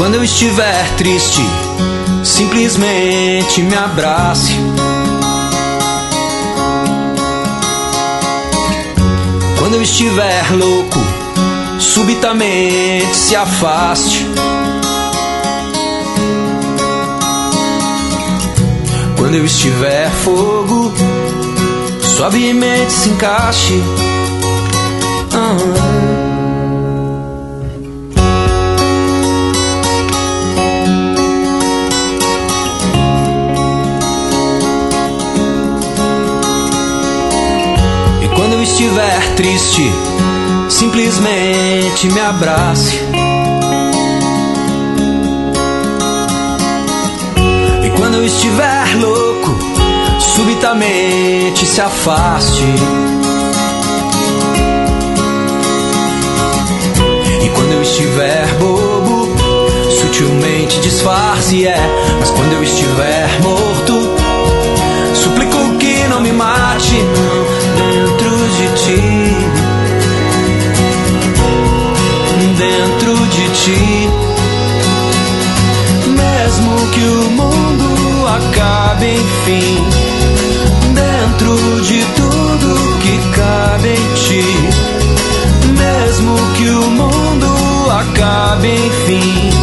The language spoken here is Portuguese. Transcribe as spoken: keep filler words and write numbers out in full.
quando eu estiver triste, simplesmente me abrace. Quando eu estiver louco, subitamente se afaste. Quando eu estiver fogo, suavemente se encaixe. Ah. Quando eu estiver triste, simplesmente me abrace. E quando eu estiver louco, subitamente se afaste. E quando eu estiver bobo, sutilmente disfarce, é. Mas quando eu estiver morto, suplico que não me mate, não. Dentro de ti, dentro de ti, mesmo que o mundo acabe, enfim, dentro de tudo que cabe em ti, mesmo que o mundo acabe, enfim.